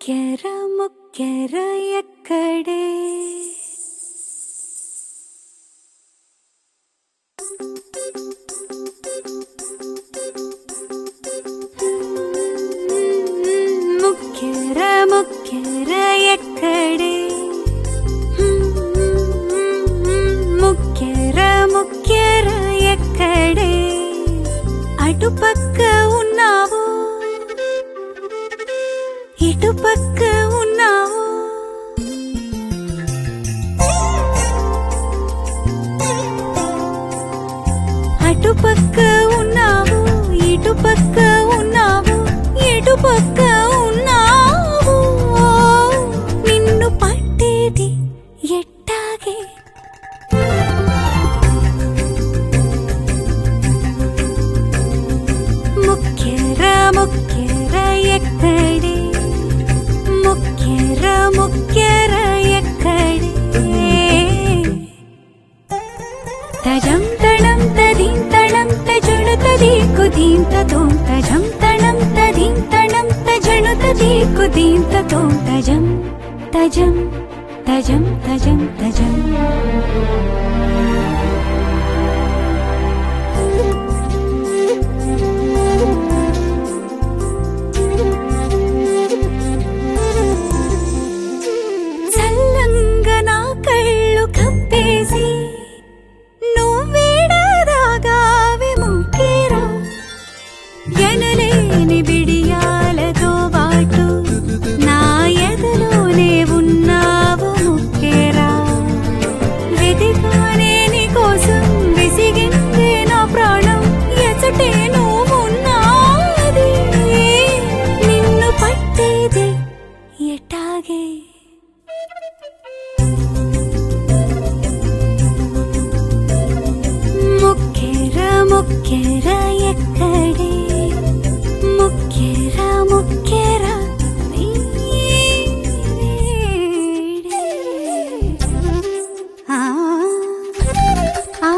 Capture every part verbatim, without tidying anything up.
ముక్కెర ముక్కెర ఎక్కడే ముక్కెర ముక్కెర ఎక్కడే ముక్కెర ముక్కెర ఎక్కడే అటుపక్క ఉన్నావు ఇటుపక్క ఉన్నావు అటుపక్క ఉన్నావు ఇటుపక్క ఉన్నావు ఎటుపక్క ఉన్నావు నిన్ను పట్టేది ఎట్టాగే ముక్కెర ముక్కెర ఎక్కడే ముక్కెర ముక్కెర ఎక్కడే తజం తణం తదీం తణం తజుణు తదీకు దీం తతోం తజం తణం తదీం తణం తజుణు తదీకు దీం తతోం తజం తజం తజం తజం తజం ముక్కెర ఎక్కడే ముక్కెర ముక్కెర ఆ ఆ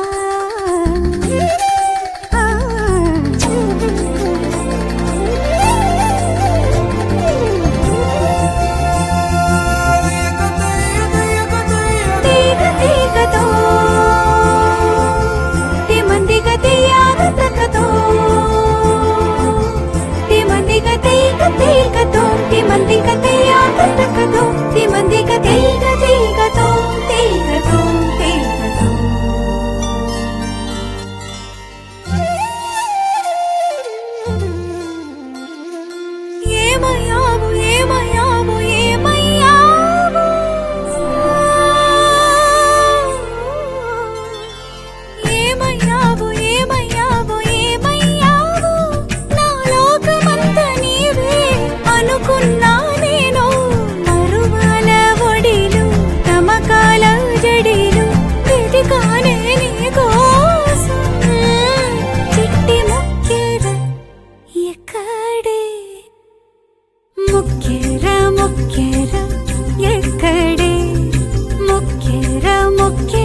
ఏమయ్యావు ఏమయ్యావు ఏమయ్యావు ఏమయ్యావు ఏమయ్యావు ఏమయ్యావు నా లోకమంతా నీవే అనుకున్నా నేను మరువాల ఒడిలు తమకాల జడిలు వెతికానే నీ కోసం చిట్టి ముక్కెర ఎక్కడే ముక్కెర ముక్కెర ఎక్కడే ముక్కెర ముక్కెర